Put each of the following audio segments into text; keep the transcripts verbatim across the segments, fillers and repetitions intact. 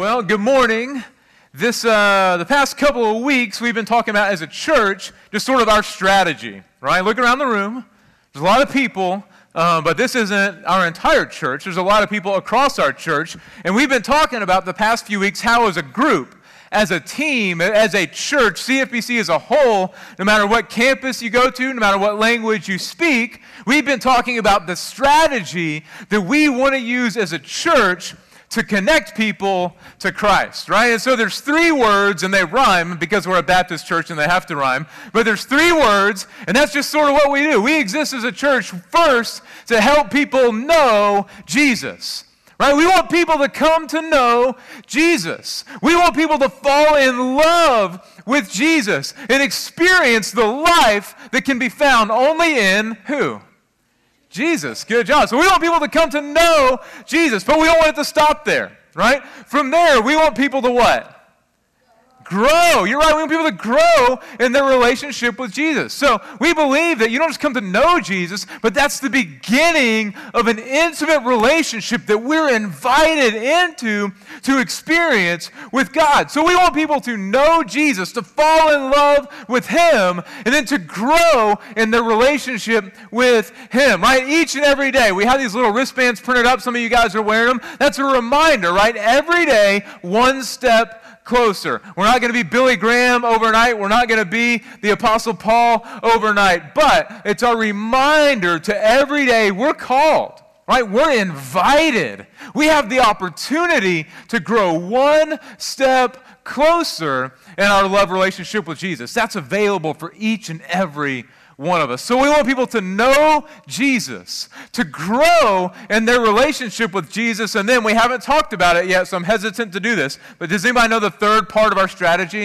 Well, good morning. This uh, the past couple of weeks, we've been talking about as a church, just sort of our strategy, right? Look around the room. There's a lot of people, uh, but this isn't our entire church. There's a lot of people across our church, and we've been talking about the past few weeks how as a group, as a team, as a church, C F B C as a whole, no matter what campus you go to, no matter what language you speak, we've been talking about the strategy that we want to use as a church to connect people to Christ, right? And so there's three words, and they rhyme because we're a Baptist church and they have to rhyme. But there's three words, and that's just sort of what we do. We exist as a church first to help people know Jesus, right? We want people to come to know Jesus. We want people to fall in love with Jesus and experience the life that can be found only in who? Jesus. Good job. So we want people to come to know Jesus, but we don't want it to stop there, right? From there, we want people to what? Grow. You're right. We want people to grow in their relationship with Jesus. So we believe that you don't just come to know Jesus, but that's the beginning of an intimate relationship that we're invited into to experience with God. So we want people to know Jesus, to fall in love with Him, and then to grow in their relationship with Him, right? Each and every day, we have these little wristbands printed up. Some of you guys are wearing them. That's a reminder, right? Every day, one step closer. We're not going to be Billy Graham overnight. We're not going to be the Apostle Paul overnight. But it's a reminder to every day we're called, right? We're invited. We have the opportunity to grow one step closer in our love relationship with Jesus. That's available for each and every one of us. So we want people to know Jesus, to grow in their relationship with Jesus, and then we haven't talked about it yet, so I'm hesitant to do this, but does anybody know the third part of our strategy?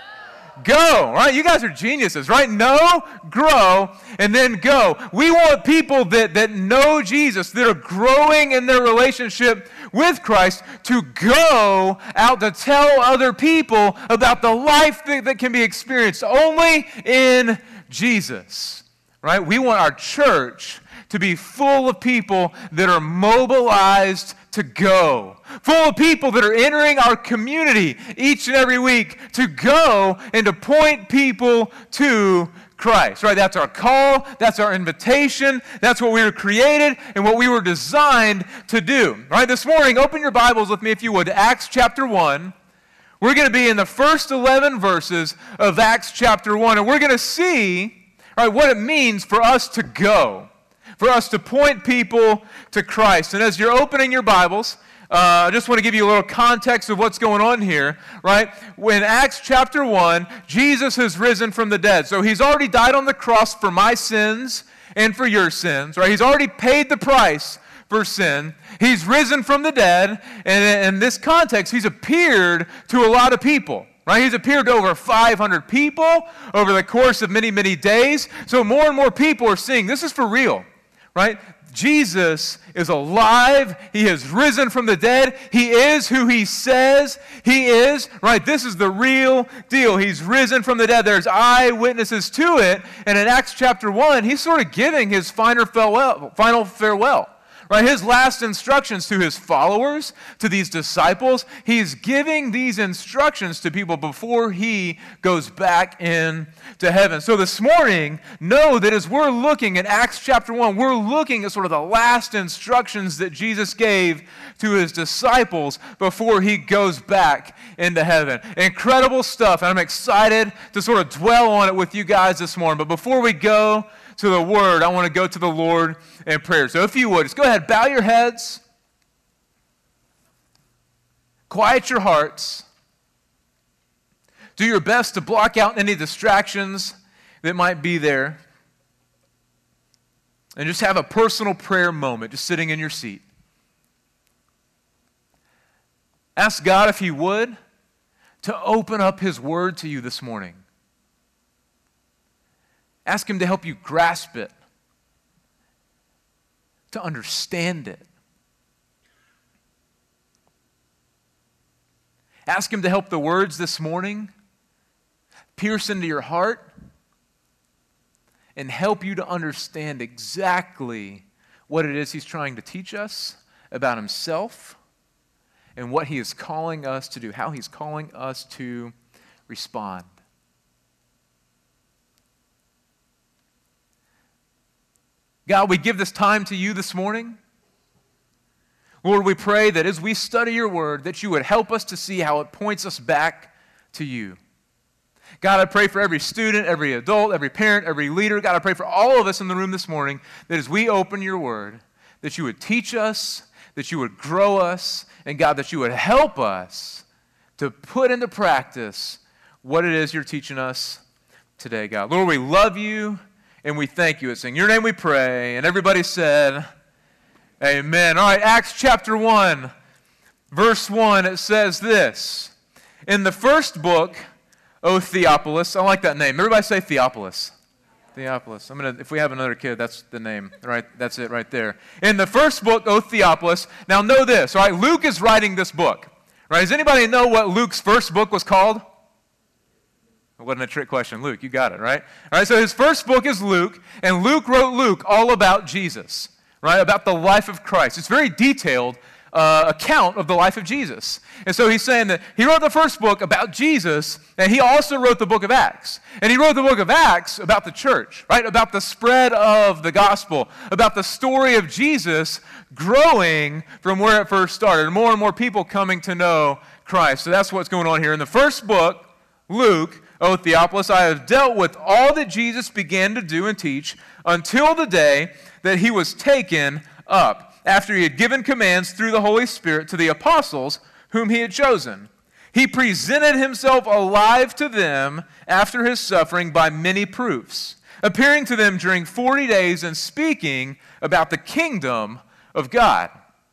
No. Go, right? You guys are geniuses, right? Know, grow, and then go. We want people that, that know Jesus, that are growing in their relationship with Christ, to go out to tell other people about the life that, that can be experienced only in Jesus, right? We want our church to be full of people that are mobilized to go, full of people that are entering our community each and every week to go and to point people to Christ, right? That's our call, that's our invitation, that's what we were created and what we were designed to do, right? This morning, open your Bibles with me if you would to Acts chapter one. We're going to be in the first eleven verses of Acts chapter one, and we're going to see, right, what it means for us to go, for us to point people to Christ. And as you're opening your Bibles, uh, I just want to give you a little context of what's going on here, right? In Acts chapter one, Jesus has risen from the dead. So he's already died on the cross for my sins and for your sins, right? He's already paid the price for sin. He's risen from the dead, and in this context, he's appeared to a lot of people, right? He's appeared to over five hundred people over the course of many, many days. So more and more people are seeing this is for real, right? Jesus is alive. He has risen from the dead. He is who he says he is, right? This is the real deal. He's risen from the dead. There's eyewitnesses to it. And in Acts chapter one, he's sort of giving his final farewell, final farewell. Right, his last instructions to his followers, to these disciples, he's giving these instructions to people before he goes back into heaven. So this morning, know that as we're looking at Acts chapter one, we're looking at sort of the last instructions that Jesus gave to his disciples before he goes back into heaven. Incredible stuff, and I'm excited to sort of dwell on it with you guys this morning. But before we go to the Word, I want to go to the Lord in prayer. So if you would, just go ahead, bow your heads, quiet your hearts, do your best to block out any distractions that might be there, and just have a personal prayer moment, just sitting in your seat. Ask God, if He would, to open up His Word to you this morning. Ask Him to help you grasp it, to understand it. Ask Him to help the words this morning pierce into your heart and help you to understand exactly what it is He's trying to teach us about Himself and what he is calling us to do, how he's calling us to respond. God, we give this time to you this morning. Lord, we pray that as we study your word, that you would help us to see how it points us back to you. God, I pray for every student, every adult, every parent, every leader. God, I pray for all of us in the room this morning that as we open your word, that you would teach us, that you would grow us, and God, that you would help us to put into practice what it is you're teaching us today, God. Lord, we love you and we thank you. It's in your name we pray. And everybody said, amen. All right, Acts chapter one, verse one, it says this. In the first book, O Theophilus, I like that name. Everybody say Theophilus. Theophilus. I'm gonna, if we have another kid, that's the name, right? That's it right there. In the first book, O Theophilus. Now know this, all right? Luke is writing this book, right? Does anybody know what Luke's first book was called? It wasn't a trick question. Luke, you got it, right? All right, so his first book is Luke, and Luke wrote Luke all about Jesus, right? About the life of Christ. It's very detailed uh, account of the life of Jesus. And so he's saying that he wrote the first book about Jesus, and he also wrote the book of Acts. And he wrote the book of Acts about the church, right? About the spread of the gospel, about the story of Jesus growing from where it first started, more and more people coming to know Christ. So that's what's going on here. In the first book, Luke, O Theophilus, I have dealt with all that Jesus began to do and teach until the day that he was taken up, after he had given commands through the Holy Spirit to the apostles whom he had chosen. He presented himself alive to them after his suffering by many proofs, appearing to them during forty days and speaking about the kingdom of God.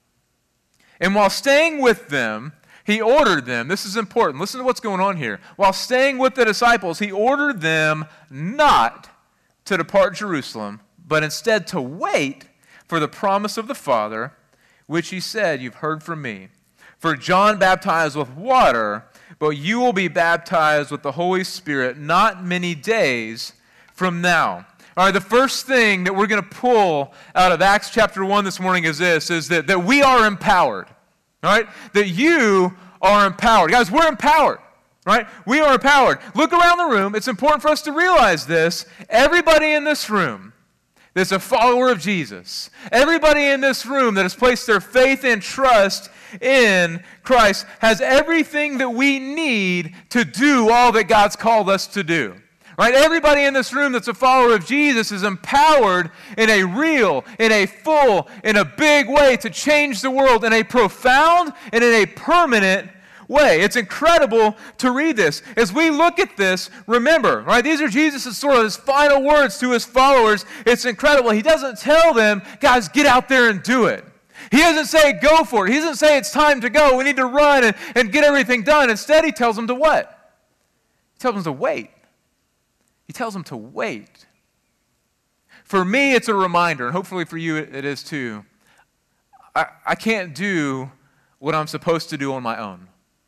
And while staying with them, he ordered them, this is important, listen to what's going on here. While staying with the disciples, he ordered them not to depart Jerusalem, but instead to wait for the promise of the Father, which he said, you've heard from me. For John baptized with water, but you will be baptized with the Holy Spirit not many days from now. All right, the first thing that we're going to pull out of Acts chapter one this morning is this, is that, that we are empowered. All right, that you are empowered. Guys, we're empowered. Right? We are empowered. Look around the room. It's important for us to realize this. Everybody in this room that's a follower of Jesus, everybody in this room that has placed their faith and trust in Christ has everything that we need to do all that God's called us to do. Right? Everybody in this room that's a follower of Jesus is empowered in a real, in a full, in a big way to change the world in a profound and in a permanent way. It's incredible to read this. As we look at this, remember, right? These are Jesus' sort of his final words to his followers. It's incredible. He doesn't tell them, guys, get out there and do it. He doesn't say, go for it. He doesn't say it's time to go. We need to run and, and get everything done. Instead, he tells them to what? He tells them to wait. He tells them to wait. For me, it's a reminder, and hopefully for you it is too. I, I can't do what I'm supposed to do on my own.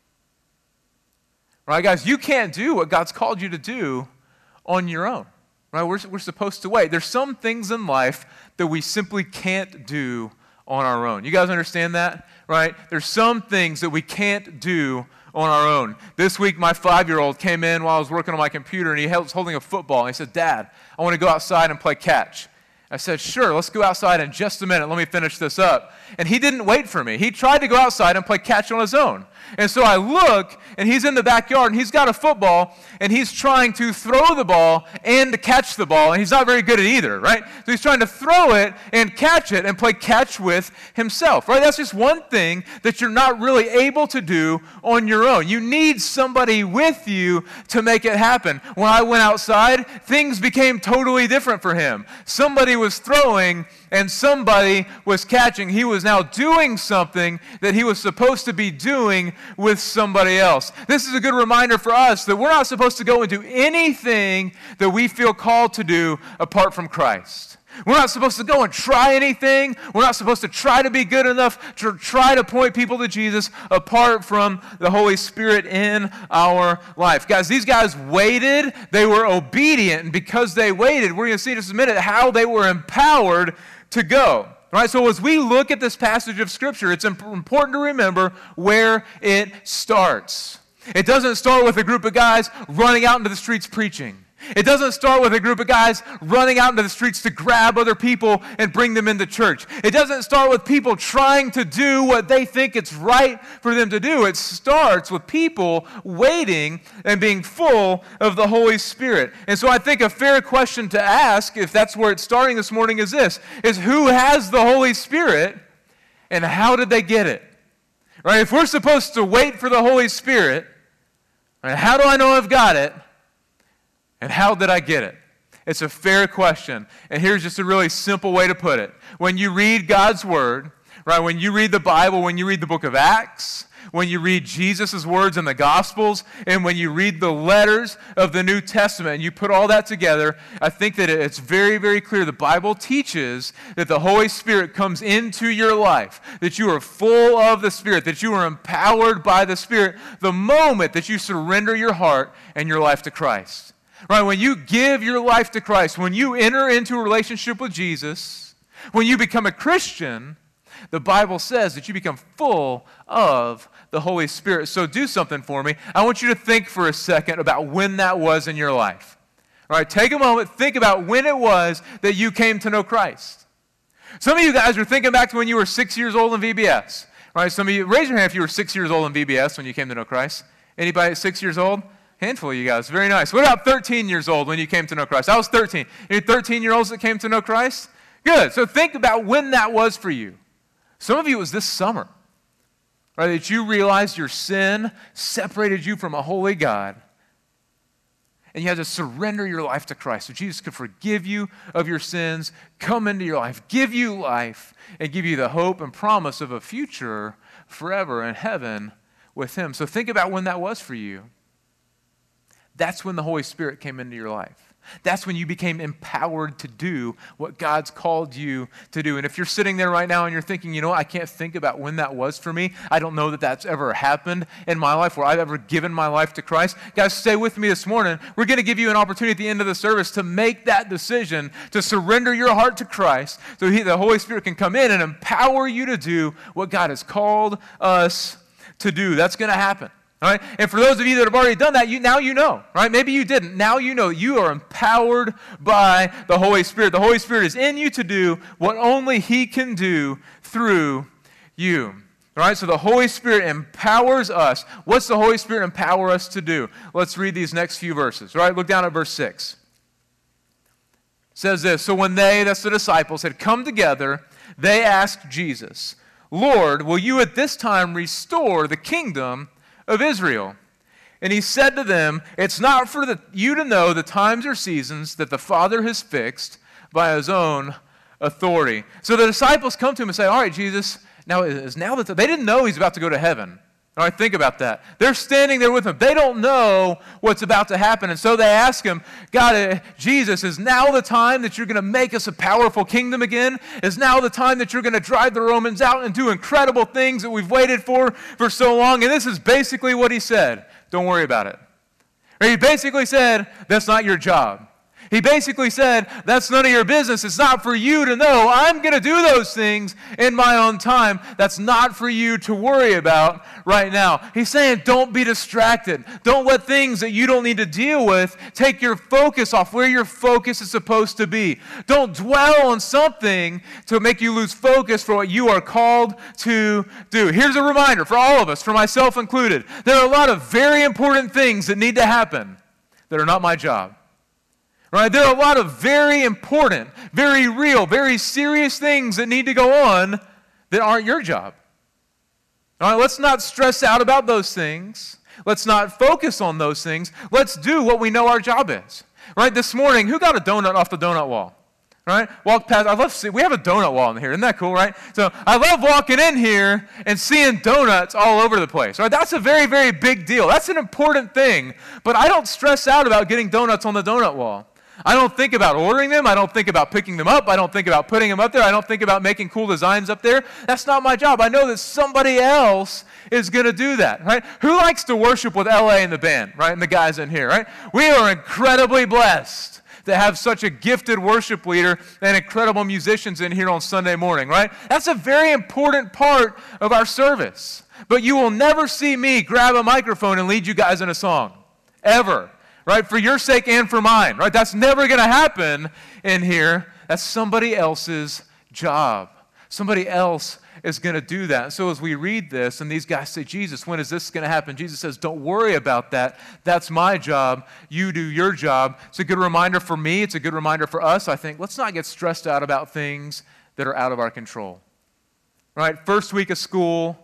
Right, guys, you can't do what God's called you to do on your own. Right, we're, we're supposed to wait. There's some things in life that we simply can't do on our own. You guys understand that? Right? There's some things that we can't do on our own. This week, my five-year-old came in while I was working on my computer, and he was holding a football, and he said, Dad, I want to go outside and play catch. I said, sure, let's go outside in just a minute. Let me finish this up. And he didn't wait for me. He tried to go outside and play catch on his own. And so I look, and he's in the backyard, and he's got a football, and he's trying to throw the ball and to catch the ball, and he's not very good at either, right? So he's trying to throw it and catch it and play catch with himself, right? That's just one thing that you're not really able to do on your own. You need somebody with you to make it happen. When I went outside, things became totally different for him. Somebody was throwing, and somebody was catching. He was now doing something that he was supposed to be doing with somebody else. This is a good reminder for us that we're not supposed to go and do anything that we feel called to do apart from Christ. We're not supposed to go and try anything. We're not supposed to try to be good enough to try to point people to Jesus apart from the Holy Spirit in our life. Guys, these guys waited. They were obedient. And because they waited, we're going to see in just a minute how they were empowered to go. All right, so as we look at this passage of Scripture, it's imp- important to remember where it starts. It doesn't start with a group of guys running out into the streets preaching. It doesn't start with a group of guys running out into the streets to grab other people and bring them into church. It doesn't start with people trying to do what they think it's right for them to do. It starts with people waiting and being full of the Holy Spirit. And so I think a fair question to ask, if that's where it's starting this morning, is this, is who has the Holy Spirit and how did they get it? Right? If we're supposed to wait for the Holy Spirit, right, how do I know I've got it? And how did I get it? It's a fair question. And here's just a really simple way to put it. When you read God's Word, right, when you read the Bible, when you read the book of Acts, when you read Jesus' words in the Gospels, and when you read the letters of the New Testament, and you put all that together, I think that it's very, very clear. The Bible teaches that the Holy Spirit comes into your life, that you are full of the Spirit, that you are empowered by the Spirit the moment that you surrender your heart and your life to Christ. Right, when you give your life to Christ, when you enter into a relationship with Jesus, when you become a Christian, the Bible says that you become full of the Holy Spirit. So do something for me. I want you to think for a second about when that was in your life. All right, take a moment, think about when it was that you came to know Christ. Some of you guys are thinking back to when you were six years old in V B S. All right, some of you, raise your hand if you were six years old in V B S when you came to know Christ. Anybody at six years old? Handful of you guys. Very nice. What about thirteen years old when you came to know Christ? I was thirteen. Any thirteen-year-olds that came to know Christ? Good. So think about when that was for you. Some of you it was this summer, right, that you realized your sin separated you from a holy God, and you had to surrender your life to Christ so Jesus could forgive you of your sins, come into your life, give you life, and give you the hope and promise of a future forever in heaven with Him. So think about when that was for you. That's when the Holy Spirit came into your life. That's when you became empowered to do what God's called you to do. And if you're sitting there right now and you're thinking, you know what, I can't think about when that was for me. I don't know that that's ever happened in my life where I've ever given my life to Christ. Guys, stay with me this morning. We're going to give you an opportunity at the end of the service to make that decision, to surrender your heart to Christ so he, the Holy Spirit can come in and empower you to do what God has called us to do. That's going to happen. All right? And for those of you that have already done that, you, now you know, right? Maybe you didn't. Now you know you are empowered by the Holy Spirit. The Holy Spirit is in you to do what only He can do through you. All right? So the Holy Spirit empowers us. What's the Holy Spirit empower us to do? Let's read these next few verses. All right? Look down at verse six. It says this, so when they, that's the disciples, had come together, they asked Jesus, Lord, will you at this time restore the kingdom of Israel? And He said to them, it's not for the, you to know the times or seasons that the Father has fixed by His own authority. So the disciples come to Him and say, all right, Jesus, now is now that the, they didn't know He's about to go to heaven. All right, think about that. They're standing there with Him. They don't know what's about to happen. And so they ask Him, God, uh, Jesus, is now the time that you're going to make us a powerful kingdom again? Is now the time that you're going to drive the Romans out and do incredible things that we've waited for for so long? And this is basically what He said. Don't worry about it. Or He basically said, that's not your job. He basically said, that's none of your business. It's not for you to know. I'm going to do those things in my own time. That's not for you to worry about right now. He's saying, don't be distracted. Don't let things that you don't need to deal with take your focus off where your focus is supposed to be. Don't dwell on something to make you lose focus for what you are called to do. Here's a reminder for all of us, for myself included. There are a lot of very important things that need to happen that are not my job. Right? There are a lot of very important, very real, very serious things that need to go on that aren't your job. All right, let's not stress out about those things. Let's not focus on those things. Let's do what we know our job is. Right? This morning, who got a donut off the donut wall? Right? Walk past. I love see, we have a donut wall in here. Isn't that cool, right? So I love walking in here and seeing donuts all over the place. Right? That's a very, very big deal. That's an important thing. But I don't stress out about getting donuts on the donut wall. I don't think about ordering them. I don't think about picking them up. I don't think about putting them up there. I don't think about making cool designs up there. That's not my job. I know that somebody else is going to do that, right? Who likes to worship with L A and the band, right, and the guys in here, right? We are incredibly blessed to have such a gifted worship leader and incredible musicians in here on Sunday morning, right? That's a very important part of our service. But you will never see me grab a microphone and lead you guys in a song, ever, right? For your sake and for mine, right? That's never going to happen in here. That's somebody else's job. Somebody else is going to do that. And so as we read this, and these guys say, Jesus, when is this going to happen? Jesus says, don't worry about that. That's my job. You do your job. It's a good reminder for me. It's a good reminder for us, I think. Let's not get stressed out about things that are out of our control. Right? First week of school,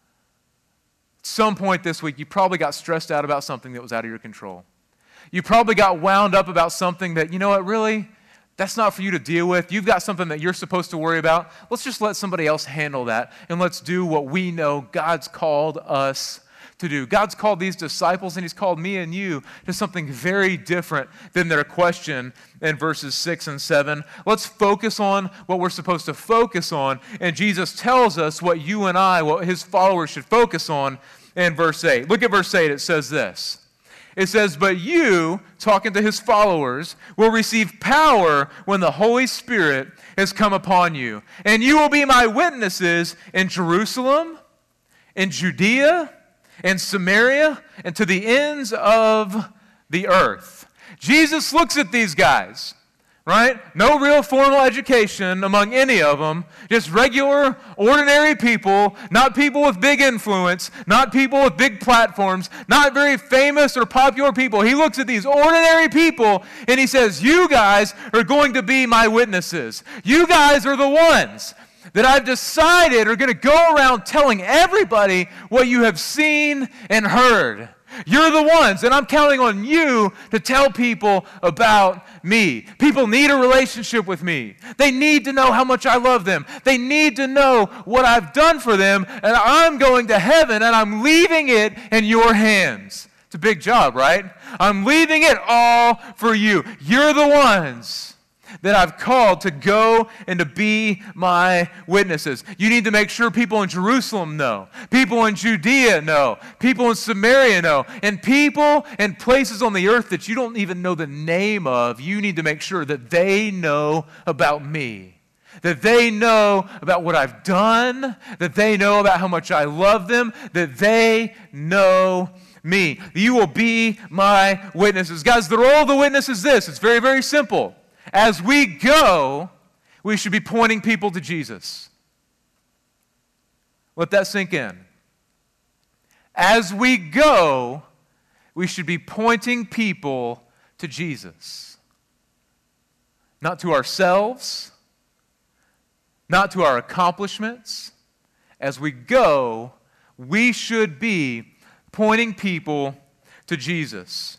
at some point this week, you probably got stressed out about something that was out of your control. You probably got wound up about something that, you know what, really, that's not for you to deal with. You've got something that you're supposed to worry about. Let's just let somebody else handle that, and let's do what we know God's called us to do. God's called these disciples, and he's called me and you to something very different than their question in verses six and seven. Let's focus on what we're supposed to focus on, and Jesus tells us what you and I, what his followers should focus on in verse eight. Look at verse eight. It says this. It says, but you, talking to his followers, will receive power when the Holy Spirit has come upon you. And you will be my witnesses in Jerusalem, in Judea, in Samaria, and to the ends of the earth. Jesus looks at these guys, right? No real formal education among any of them. Just regular, ordinary people, not people with big influence, not people with big platforms, not very famous or popular people. He looks at these ordinary people and he says, you guys are going to be my witnesses. You guys are the ones that I've decided are going to go around telling everybody what you have seen and heard. You're the ones, and I'm counting on you to tell people about me. People need a relationship with me. They need to know how much I love them. They need to know what I've done for them, and I'm going to heaven, and I'm leaving it in your hands. It's a big job, right? I'm leaving it all for you. You're the ones that I've called to go and to be my witnesses. You need to make sure people in Jerusalem know, people in Judea know, people in Samaria know, and people in places on the earth that you don't even know the name of, you need to make sure that they know about me, that they know about what I've done, that they know about how much I love them, that they know me. You will be my witnesses. Guys, the role of the witness is this. It's very, very simple. As we go, we should be pointing people to Jesus. Let that sink in. As we go, we should be pointing people to Jesus. Not to ourselves, not to our accomplishments. As we go, we should be pointing people to Jesus.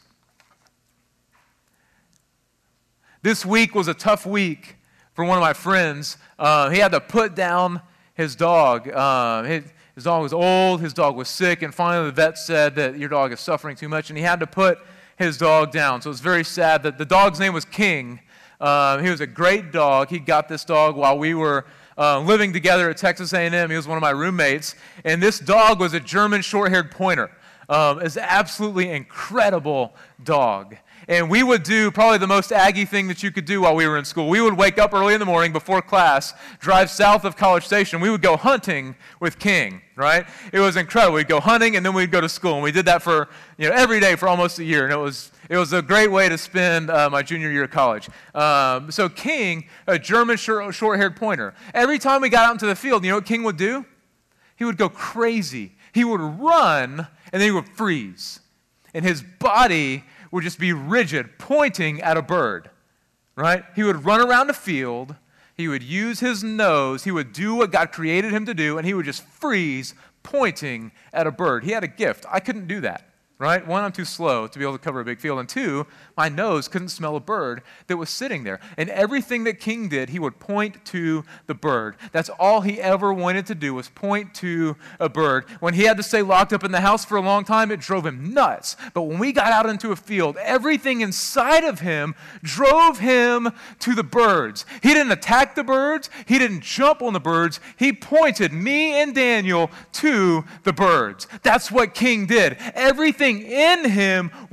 This week was a tough week for one of my friends. Uh, he had to put down his dog. Uh, his, his dog was old, his dog was sick, and finally the vet said that your dog is suffering too much, and he had to put his dog down. So it was very sad. That the dog's name was King. Uh, he was a great dog. He got this dog while we were uh, living together at Texas A and M. He was one of my roommates, and this dog was a German short-haired pointer. Um, it's an absolutely incredible dog. And we would do probably the most Aggie thing that you could do while we were in school. We would wake up early in the morning before class, drive south of College Station. We would go hunting with King, right? It was incredible. We'd go hunting, and then we'd go to school. And we did that for, you know, every day for almost a year. And it was it was a great way to spend uh, my junior year of college. Um, so King, a German short, short-haired pointer, every time we got out into the field, you know what King would do? He would go crazy. He would run, and then he would freeze. And his body would just be rigid, pointing at a bird, right? He would run around the field, he would use his nose, he would do what God created him to do, and he would just freeze, pointing at a bird. He had a gift. I couldn't do that, right? One, I'm too slow to be able to cover a big field, and two, my nose couldn't smell a bird that was sitting there. And everything that King did, he would point to the bird. That's all he ever wanted to do was point to a bird. When he had to stay locked up in the house for a long time, it drove him nuts. But when we got out into a field, everything inside of him drove him to the birds. He didn't attack the birds. He didn't jump on the birds. He pointed me and Daniel to the birds. That's what King did. Everything in him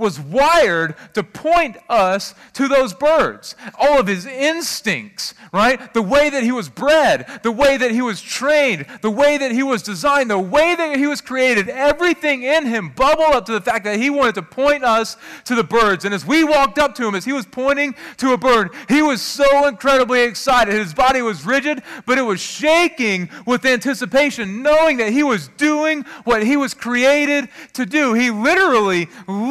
was wired to point us to those birds. All of his instincts, right? The way that he was bred, the way that he was trained, the way that he was designed, the way that he was created, everything in him bubbled up to the fact that he wanted to point us to the birds. And as we walked up to him, as he was pointing to a bird, he was so incredibly excited. His body was rigid, but it was shaking with anticipation, knowing that he was doing what he was created to do. He literally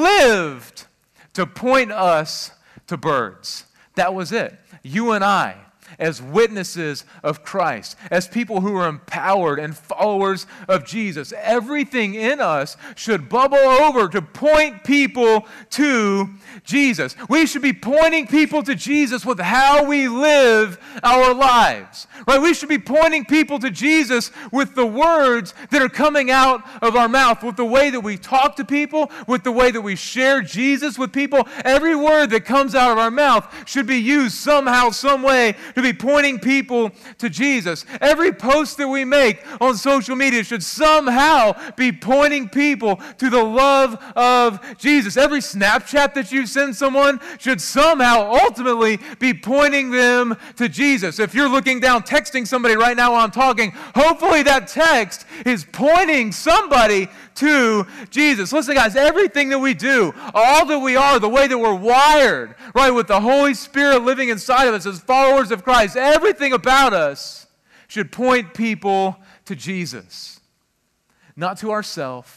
lived to point us to birds. That was it. You and I, as witnesses of Christ, as people who are empowered and followers of Jesus, everything in us should bubble over to point people to Jesus. We should be pointing people to Jesus with how we live our lives, right? We should be pointing people to Jesus with the words that are coming out of our mouth, with the way that we talk to people, with the way that we share Jesus with people. Every word that comes out of our mouth should be used somehow, some way to be pointing people to Jesus. Every post that we make on social media should somehow be pointing people to the love of Jesus. Every Snapchat that you send someone should somehow ultimately be pointing them to Jesus. If you're looking down, texting somebody right now while I'm talking, hopefully that text is pointing somebody to Jesus. Listen, guys, everything that we do, all that we are, the way that we're wired, right, with the Holy Spirit living inside of us as followers of Christ, everything about us should point people to Jesus. Not to ourselves,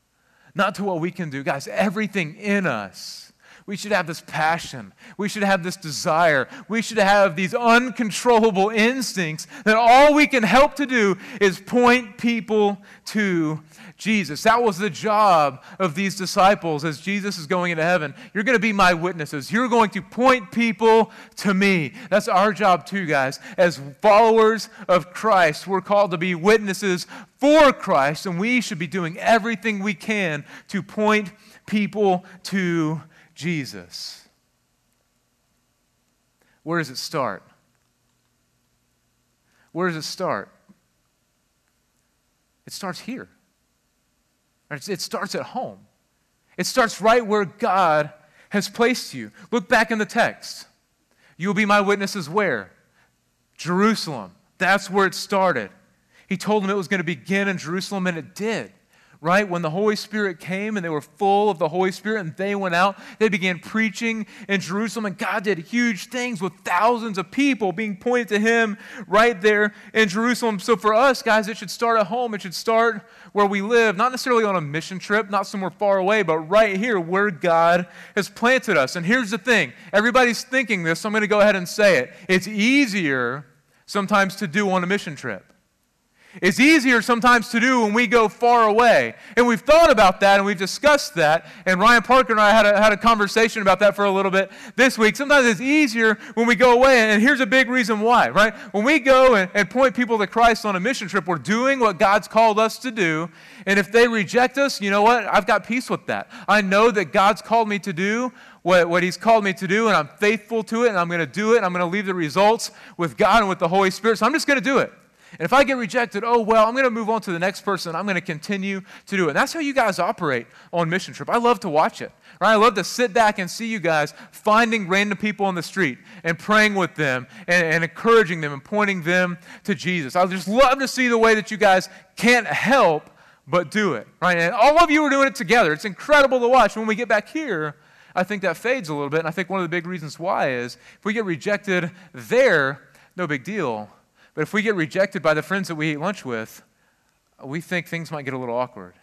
not to what we can do. Guys, everything in us. We should have this passion. We should have this desire. We should have these uncontrollable instincts that all we can help to do is point people to Jesus. That was the job of these disciples as Jesus is going into heaven. You're going to be my witnesses. You're going to point people to me. That's our job too, guys. As followers of Christ, we're called to be witnesses for Christ, and we should be doing everything we can to point people to Jesus. Where does it start? Where does it start? It starts here. It starts at home. It starts right where God has placed you. Look back in the text. You will be my witnesses where? Jerusalem. That's where it started. He told them it was going to begin in Jerusalem, and it did. Right? When the Holy Spirit came and they were full of the Holy Spirit and they went out, they began preaching in Jerusalem, and God did huge things with thousands of people being pointed to Him right there in Jerusalem. So for us, guys, it should start at home. It should start where we live, not necessarily on a mission trip, not somewhere far away, but right here where God has planted us. And here's the thing. Everybody's thinking this, so I'm going to go ahead and say it. It's easier sometimes to do on a mission trip. It's easier sometimes to do when we go far away. And we've thought about that and we've discussed that. And Ryan Parker and I had a, had a conversation about that for a little bit this week. Sometimes it's easier when we go away. And here's a big reason why, right? When we go and, and point people to Christ on a mission trip, we're doing what God's called us to do. And if they reject us, you know what? I've got peace with that. I know that God's called me to do what, what He's called me to do, and I'm faithful to it, and I'm going to do it, and I'm going to leave the results with God and with the Holy Spirit. So I'm just going to do it. And if I get rejected, oh, well, I'm going to move on to the next person. I'm going to continue to do it. And that's how you guys operate on mission trip. I love to watch it. Right? I love to sit back and see you guys finding random people on the street and praying with them and, and encouraging them and pointing them to Jesus. I just love to see the way that you guys can't help but do it. Right? And all of you are doing it together. It's incredible to watch. When we get back here, I think that fades a little bit. And I think one of the big reasons why is if we get rejected there, no big deal. But if we get rejected by the friends that we eat lunch with, we think things might get a little awkward.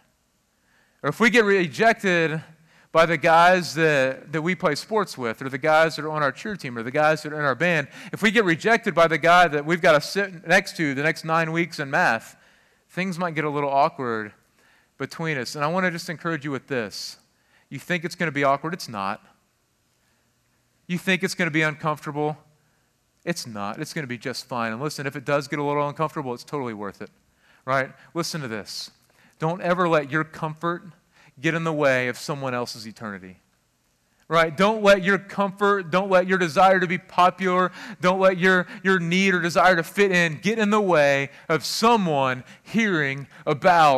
Or if we get rejected by the guys that, that we play sports with, or the guys that are on our cheer team, or the guys that are in our band, if we get rejected by the guy that we've got to sit next to the next nine weeks in math, things might get a little awkward between us. And I want to just encourage you with this. You think it's going to be awkward? It's not. You think it's going to be uncomfortable? It's not. It's going to be just fine. And listen, if it does get a little uncomfortable, it's totally worth it, right? Listen to this. Don't ever let your comfort get in the way of someone else's eternity, right? Don't let your comfort, don't let your desire to be popular, don't let your, your need or desire to fit in get in the way of someone hearing about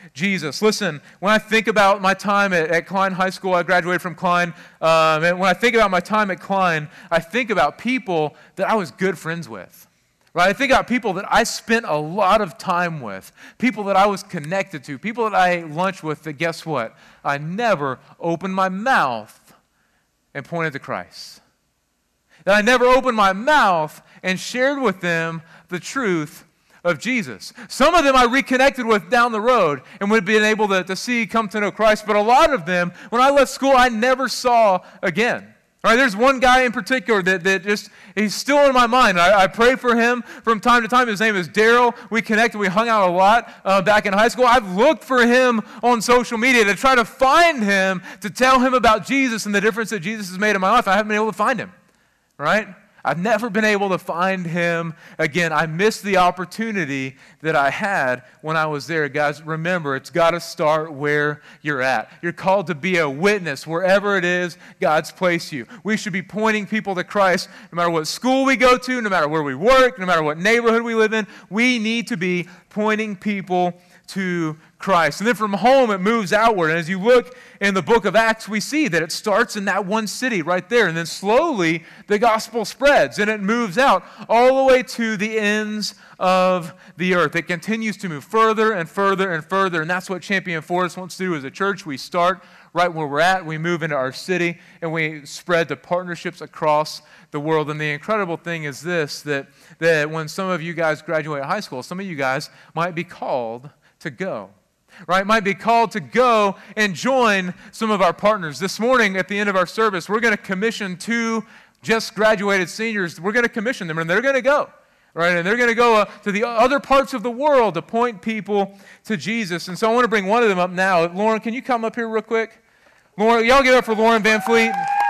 Jesus. Listen, when I think about my time at, at Klein High School, I graduated from Klein, um, and when I think about my time at Klein, I think about people that I was good friends with. Right? I think about people that I spent a lot of time with, people that I was connected to, people that I ate lunch with that, guess what? I never opened my mouth and pointed to Christ. That I never opened my mouth and shared with them the truth of Jesus. Some of them I reconnected with down the road and would have been able to, to see come to know Christ, but a lot of them, when I left school, I never saw again. All right, there's one guy in particular that, that just, he's still in my mind. I, I pray for him from time to time. His name is Daryl. We connected. We hung out a lot uh, back in high school. I've looked for him on social media to try to find him, to tell him about Jesus and the difference that Jesus has made in my life. I haven't been able to find him, right? I've never been able to find him again. I missed the opportunity that I had when I was there. Guys, remember, it's got to start where you're at. You're called to be a witness wherever it is God's placed you. We should be pointing people to Christ no matter what school we go to, no matter where we work, no matter what neighborhood we live in. We need to be pointing people to Christ. And then from home, it moves outward. And as you look in the book of Acts, we see that it starts in that one city right there. And then slowly, the gospel spreads and it moves out all the way to the ends of the earth. It continues to move further and further and further. And that's what Champion Forest wants to do as a church. We start right where we're at. We move into our city and we spread to partnerships across the world. And the incredible thing is this, that, that when some of you guys graduate high school, some of you guys might be called to go. Right, might be called to go and join some of our partners. This morning at the end of our service, we're going to commission two just graduated seniors. We're going to commission them and they're going to go. Right, and they're going to go uh, to the other parts of the world to point people to Jesus. And so I want to bring one of them up now. Lauren, can you come up here real quick? Lauren, y'all give it up for Lauren Van Fleet.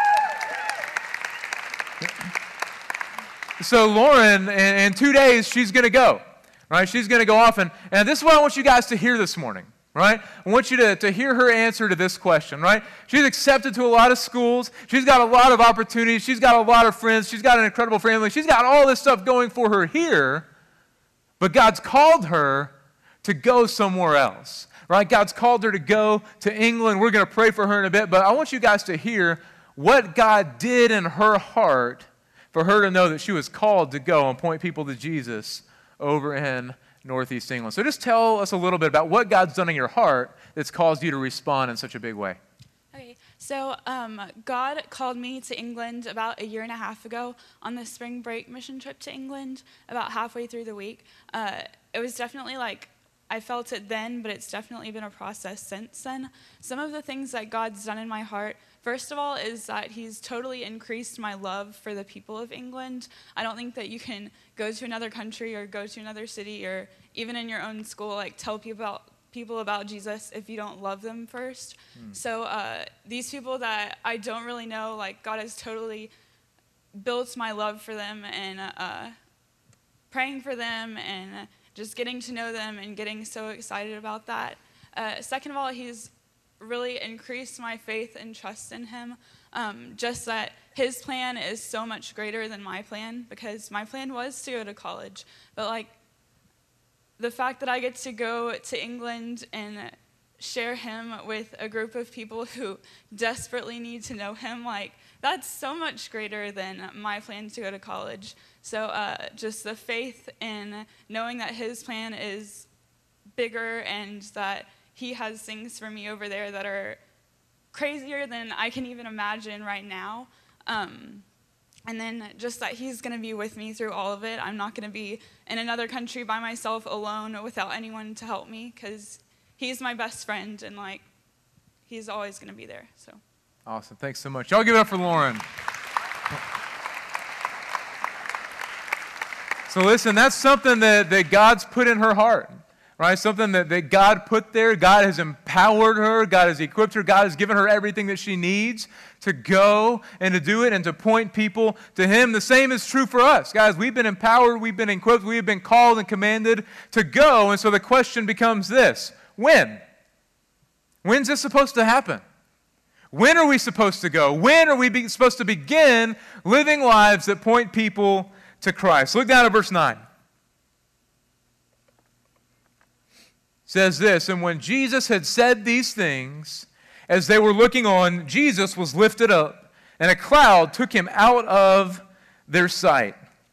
So Lauren, in, in two days, she's going to go. Right, she's going to go off, and, and this is what I want you guys to hear this morning, right? I want you to, to hear her answer to this question, right? She's accepted to a lot of schools. She's got a lot of opportunities. She's got a lot of friends. She's got an incredible family. She's got all this stuff going for her here, but God's called her to go somewhere else, right? God's called her to go to England. We're going to pray for her in a bit, but I want you guys to hear what God did in her heart for her to know that she was called to go and point people to Jesus over in Northeast England. So just tell us a little bit about what God's done in your heart that's caused you to respond in such a big way. Okay, so um, God called me to England about a year and a half ago on the spring break mission trip to England, about halfway through the week. Uh, it was definitely like, I felt it then, but it's definitely been a process since then. Some of the things that God's done in my heart, first of all, is that he's totally increased my love for the people of England. I don't think that you can go to another country or go to another city or even in your own school, like tell people about, people about Jesus if you don't love them first. Mm. So uh, these people that I don't really know, like God has totally built my love for them and uh, praying for them and just getting to know them and getting so excited about that. Uh, second of all, he's really increased my faith and trust in him. Um, just that his plan is so much greater than my plan, because my plan was to go to college. But like the fact that I get to go to England and share him with a group of people who desperately need to know him, like that's so much greater than my plan to go to college. So uh, just the faith in knowing that his plan is bigger and that he has things for me over there that are crazier than I can even imagine right now. Um, and then just that he's going to be with me through all of it. I'm not going to be in another country by myself alone without anyone to help me, because he's my best friend and like he's always going to be there. So awesome. Thanks so much. Y'all give it up for Lauren. So listen, that's something that, that God's put in her heart, right? Something that, that God put there. God has empowered her. God has equipped her. God has given her everything that she needs to go and to do it and to point people to him. The same is true for us. Guys, we've been empowered. We've been equipped. We've been called and commanded to go. And so the question becomes this: when? When's this supposed to happen? When are we supposed to go? When are we be, supposed to begin living lives that point people to Christ? Look down at verse nine. says this, "And when Jesus had said these things, as they were looking on, Jesus was lifted up, and a cloud took him out of their sight.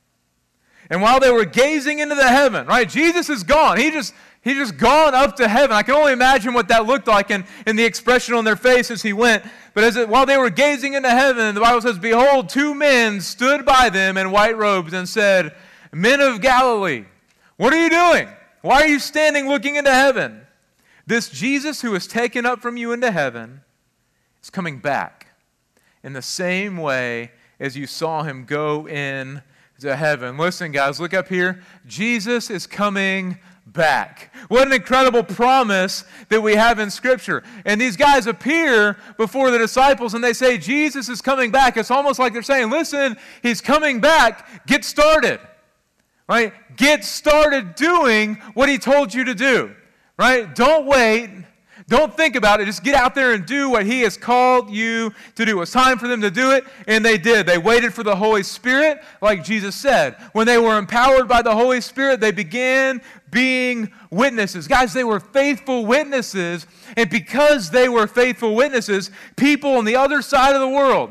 And while they were gazing into the heaven," right? Jesus is gone. He just he just gone up to heaven. I can only imagine what that looked like in, in the expression on their face as he went. But as it, while they were gazing into heaven, the Bible says, "Behold, two men stood by them in white robes and said, 'Men of Galilee, what are you doing? Why are you standing looking into heaven? This Jesus who was taken up from you into heaven is coming back in the same way as you saw him go in to heaven.'" Listen, guys, look up here. Jesus is coming back. What an incredible promise that we have in Scripture. And these guys appear before the disciples and they say, Jesus is coming back. It's almost like they're saying, listen, he's coming back. Get started. Right? Get started doing what he told you to do. Right? Don't wait. Don't think about it. Just get out there and do what he has called you to do. It's time for them to do it, and they did. They waited for the Holy Spirit, like Jesus said. When they were empowered by the Holy Spirit, they began being witnesses. Guys, they were faithful witnesses, and because they were faithful witnesses, people on the other side of the world,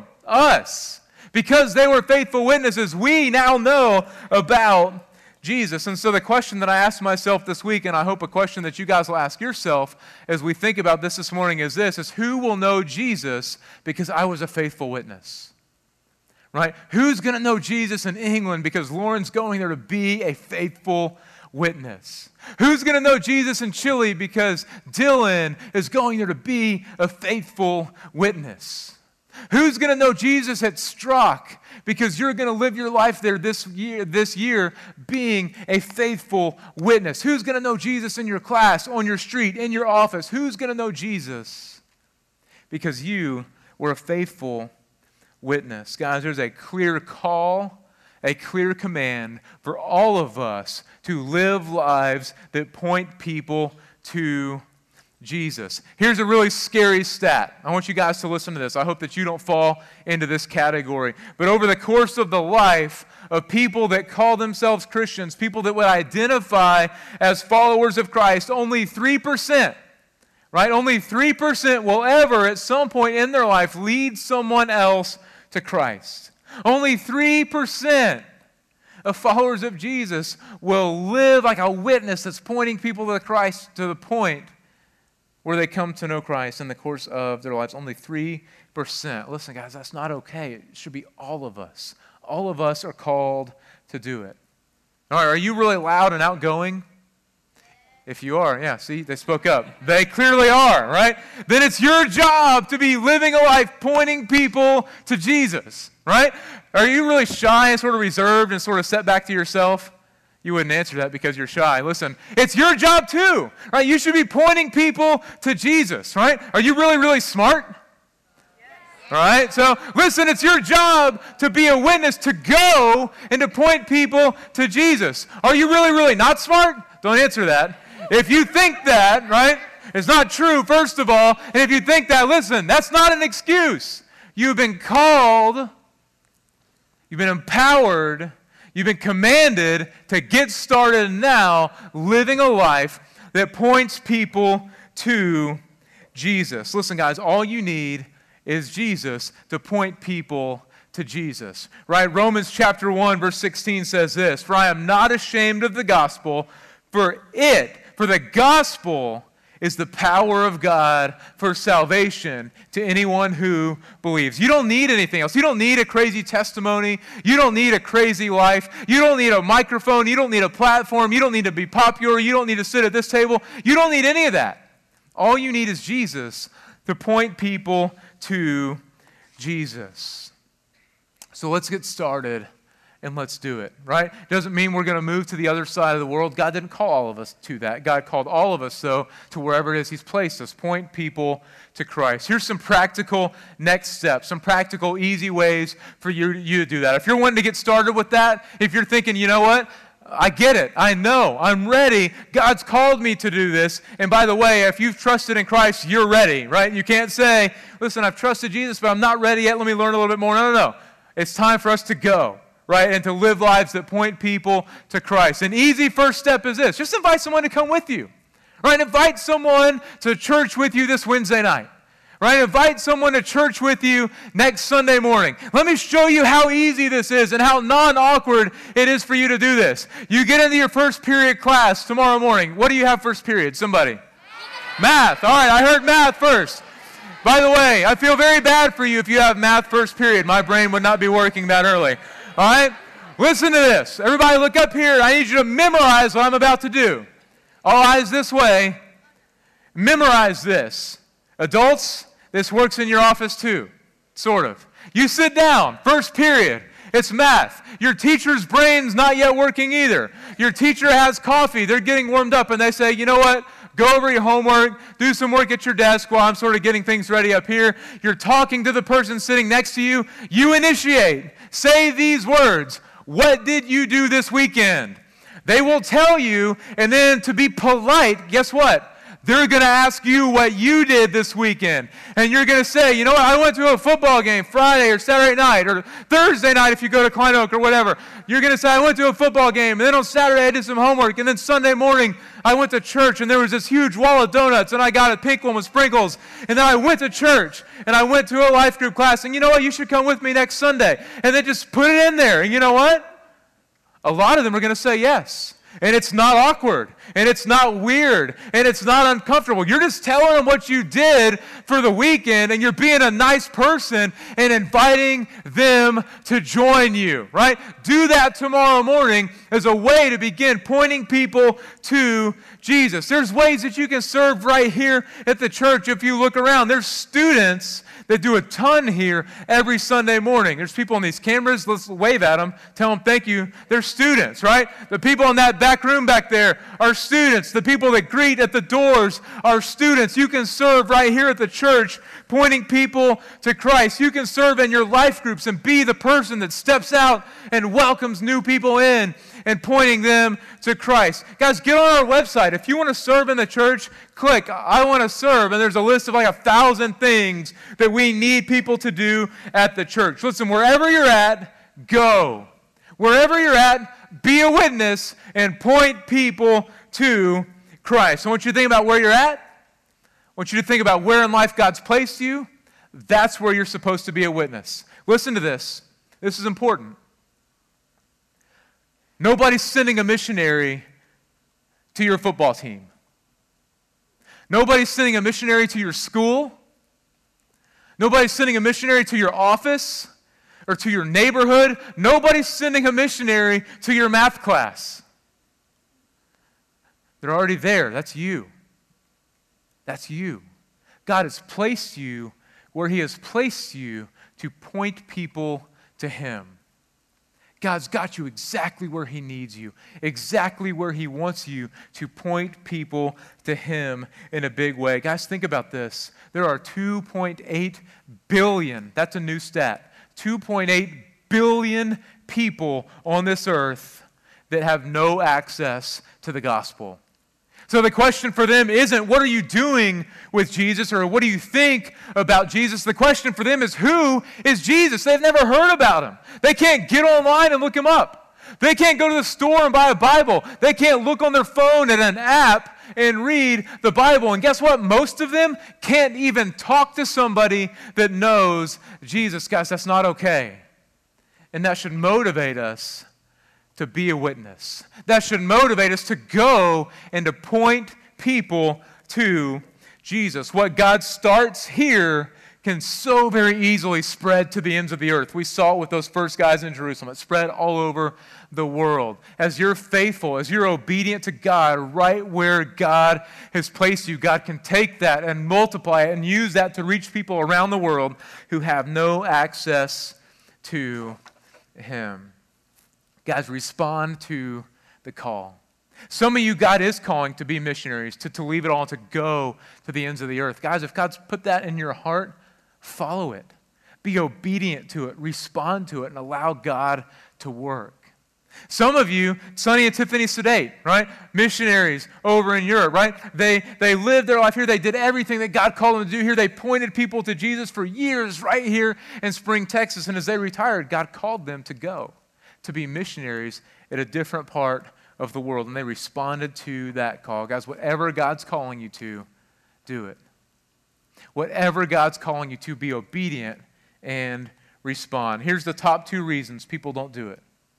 us, because they were faithful witnesses, we now know about Jesus. And so the question that I asked myself this week, and I hope a question that you guys will ask yourself as we think about this this morning is this, is who will know Jesus because I was a faithful witness? Right? Who's going to know Jesus in England because Lauren's going there to be a faithful witness? Who's going to know Jesus in Chile because Dylan is going there to be a faithful witness? Who's going to know Jesus at Strzok because you're going to live your life there this year, this year being a faithful witness? Who's going to know Jesus in your class, on your street, in your office? Who's going to know Jesus because you were a faithful witness? Guys, there's a clear call, a clear command for all of us to live lives that point people to Jesus. Here's a really scary stat. I want you guys to listen to this. I hope that you don't fall into this category. But over the course of the life of people that call themselves Christians, people that would identify as followers of Christ, only three percent, right? Only three percent will ever at some point in their life lead someone else to Christ. Only three percent of followers of Jesus will live like a witness that's pointing people to Christ to the point where they come to know Christ in the course of their lives. Only three percent. Listen, guys, that's not okay. It should be all of us. All of us are called to do it. All right, are you really loud and outgoing? If you are, yeah, see, they spoke up. They clearly are, right? Then it's your job to be living a life pointing people to Jesus, right? Are you really shy and sort of reserved and sort of set back to yourself? You wouldn't answer that because you're shy. Listen, it's your job too, right? You should be pointing people to Jesus, right? Are you really, really smart? All right, so listen, it's your job to be a witness, to go and to point people to Jesus. Are you really, really not smart? Don't answer that. If you think that, right, it's not true, first of all, and if you think that, listen, that's not an excuse. You've been called, you've been empowered, you've been commanded to get started now living a life that points people to Jesus. Listen, guys, all you need is Jesus to point people to Jesus. Right? Romans chapter one, verse sixteen says this, "For I am not ashamed of the gospel, for it, for the gospel is the power of God for salvation to anyone who believes." You don't need anything else. You don't need a crazy testimony. You don't need a crazy life. You don't need a microphone. You don't need a platform. You don't need to be popular. You don't need to sit at this table. You don't need any of that. All you need is Jesus to point people to Jesus. So let's get started. And let's do it, right? Doesn't mean we're going to move to the other side of the world. God didn't call all of us to that. God called all of us, though, to wherever it is He's placed us. Point people to Christ. Here's some practical next steps, some practical, easy ways for you, you to do that. If you're wanting to get started with that, if you're thinking, you know what? I get it. I know. I'm ready. God's called me to do this. And by the way, if you've trusted in Christ, you're ready, right? You can't say, listen, I've trusted Jesus, but I'm not ready yet. Let me learn a little bit more. No, no, no. It's time for us to go. Right, and to live lives that point people to Christ. An easy first step is this. Just invite someone to come with you. Right? Invite someone to church with you this Wednesday night. Right? Invite someone to church with you next Sunday morning. Let me show you how easy this is and how non-awkward it is for you to do this. You get into your first period class tomorrow morning. What do you have first period? Somebody? Math. All right, I heard math first. By the way, I feel very bad for you if you have math first period. My brain would not be working that early. All right? Listen to this. Everybody look up here. I need you to memorize what I'm about to do. All eyes this way. Memorize this. Adults, this works in your office too, sort of. You sit down, first period. It's math. Your teacher's brain's not yet working either. Your teacher has coffee. They're getting warmed up, and they say, you know what? Go over your homework, do some work at your desk while I'm sort of getting things ready up here. You're talking to the person sitting next to you. You initiate. Say these words. What did you do this weekend? They will tell you, and then to be polite, guess what? They're going to ask you what you did this weekend. And you're going to say, you know what, I went to a football game Friday or Saturday night or Thursday night if you go to Klein Oak or whatever. You're going to say, I went to a football game, and then on Saturday I did some homework, and then Sunday morning I went to church, and there was this huge wall of donuts, and I got a pink one with sprinkles. And then I went to church, and I went to a life group class, and you know what, you should come with me next Sunday. And then just put it in there, and you know what? A lot of them are going to say yes. And it's not awkward, and it's not weird, and it's not uncomfortable. You're just telling them what you did for the weekend, and you're being a nice person and inviting them to join you, right? Do that tomorrow morning as a way to begin pointing people to Jesus. There's ways that you can serve right here at the church if you look around. There's students that do a ton here every Sunday morning. There's people on these cameras. Let's wave at them. Tell them thank you. They're students, right? The people in that back room back there are students. The people that greet at the doors are students. You can serve right here at the church, pointing people to Christ. You can serve in your life groups and be the person that steps out and welcomes new people in and pointing them to Christ. Guys, get on our website. If you want to serve in the church, click, I want to serve. And there's a list of like a thousand things that we need people to do at the church. Listen, wherever you're at, go. Wherever you're at, be a witness and point people to Christ. I want you to think about where you're at. I want you to think about where in life God's placed you. That's where you're supposed to be a witness. Listen to this. This is important. Nobody's sending a missionary to your football team. Nobody's sending a missionary to your school. Nobody's sending a missionary to your office or to your neighborhood. Nobody's sending a missionary to your math class. They're already there. That's you. That's you. God has placed you where He has placed you to point people to Him. God's got you exactly where He needs you, exactly where He wants you to point people to Him in a big way. Guys, think about this. There are two point eight billion, that's a new stat, two point eight billion people on this earth that have no access to the gospel. So the question for them isn't, what are you doing with Jesus, or what do you think about Jesus? The question for them is, who is Jesus? They've never heard about Him. They can't get online and look Him up. They can't go to the store and buy a Bible. They can't look on their phone at an app and read the Bible. And guess what? Most of them can't even talk to somebody that knows Jesus. Guys, that's not okay. And that should motivate us to be a witness. That should motivate us to go and to point people to Jesus. What God starts here can so very easily spread to the ends of the earth. We saw it with those first guys in Jerusalem. It spread all over the world. As you're faithful, as you're obedient to God, right where God has placed you, God can take that and multiply it and use that to reach people around the world who have no access to Him. Guys, respond to the call. Some of you, God is calling to be missionaries, to, to leave it all, to go to the ends of the earth. Guys, if God's put that in your heart, follow it. Be obedient to it. Respond to it and allow God to work. Some of you, Sonny and Tiffany Sedate, right? Missionaries over in Europe, right? They, they lived their life here. They did everything that God called them to do here. They pointed people to Jesus for years right here in Spring, Texas. And as they retired, God called them to go, to be missionaries at a different part of the world, and they responded to that call. Guys, whatever God's calling you to, do it. Whatever God's calling you to, be obedient and respond. Here's the top two reasons people don't do it.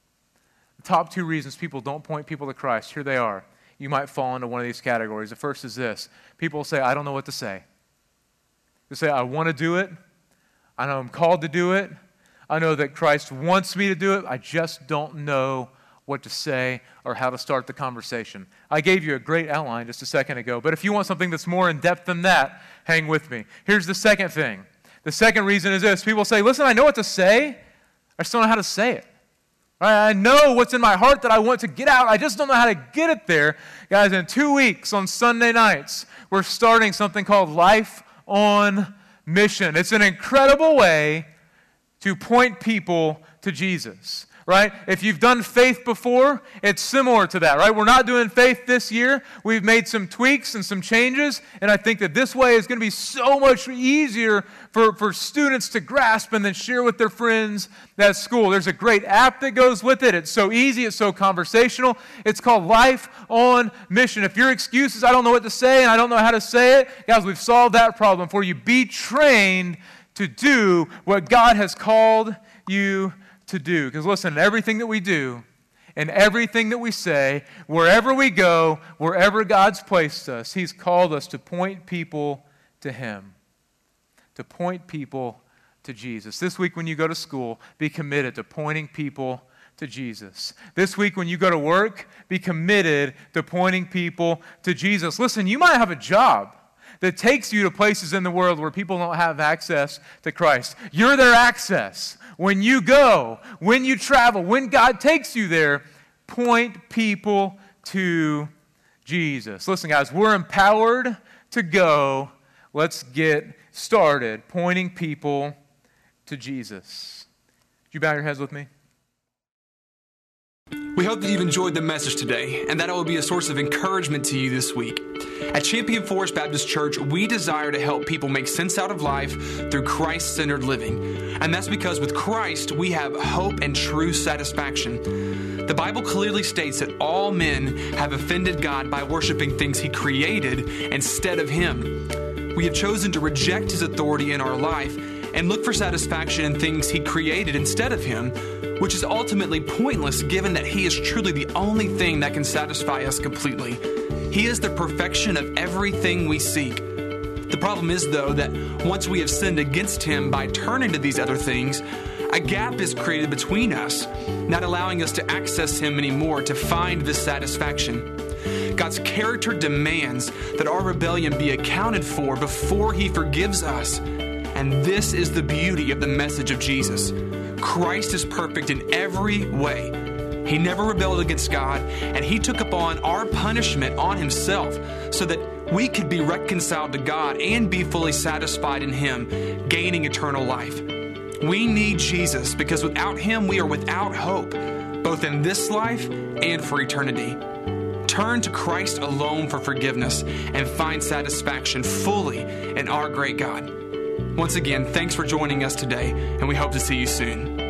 The top two reasons people don't point people to Christ. Here they are. You might fall into one of these categories. The first is this. People say, I don't know what to say. They say, I want to do it. I know I'm called to do it. I know that Christ wants me to do it. I just don't know what to say or how to start the conversation. I gave you a great outline just a second ago, but if you want something that's more in-depth than that, hang with me. Here's the second thing. The second reason is this. People say, listen, I know what to say. I just don't know how to say it. Right? I know what's in my heart that I want to get out. I just don't know how to get it there. Guys, in two weeks on Sunday nights, we're starting something called Life on Mission. It's an incredible way to point people to Jesus, right? If you've done faith before, it's similar to that, right? We're not doing faith this year. We've made some tweaks and some changes, and I think that this way is going to be so much easier for, for students to grasp and then share with their friends at school. There's a great app that goes with it. It's so easy. It's so conversational. It's called Life on Mission. If your excuse is, I don't know what to say and I don't know how to say it, guys, we've solved that problem for you. Be trained to do what God has called you to do. Because listen, everything that we do and everything that we say, wherever we go, wherever God's placed us, He's called us to point people to Him, to point people to Jesus. This week when you go to school, be committed to pointing people to Jesus. This week when you go to work, be committed to pointing people to Jesus. Listen, you might have a job that takes you to places in the world where people don't have access to Christ. You're their access. When you go, when you travel, when God takes you there, point people to Jesus. Listen, guys, we're empowered to go. Let's get started pointing people to Jesus. Would you bow your heads with me? We hope that you've enjoyed the message today and that it will be a source of encouragement to you this week. At Champion Forest Baptist Church, we desire to help people make sense out of life through Christ-centered living. And that's because with Christ, we have hope and true satisfaction. The Bible clearly states that all men have offended God by worshiping things He created instead of Him. We have chosen to reject His authority in our life and look for satisfaction in things He created instead of Him, which is ultimately pointless given that He is truly the only thing that can satisfy us completely. He is the perfection of everything we seek. The problem is, though, that once we have sinned against Him by turning to these other things, a gap is created between us, not allowing us to access Him anymore to find this satisfaction. God's character demands that our rebellion be accounted for before He forgives us. And this is the beauty of the message of Jesus. Christ is perfect in every way. He never rebelled against God, and He took upon our punishment on Himself so that we could be reconciled to God and be fully satisfied in Him, gaining eternal life. We need Jesus because without Him we are without hope, both in this life and for eternity. Turn to Christ alone for forgiveness and find satisfaction fully in our great God. Once again, thanks for joining us today, and we hope to see you soon.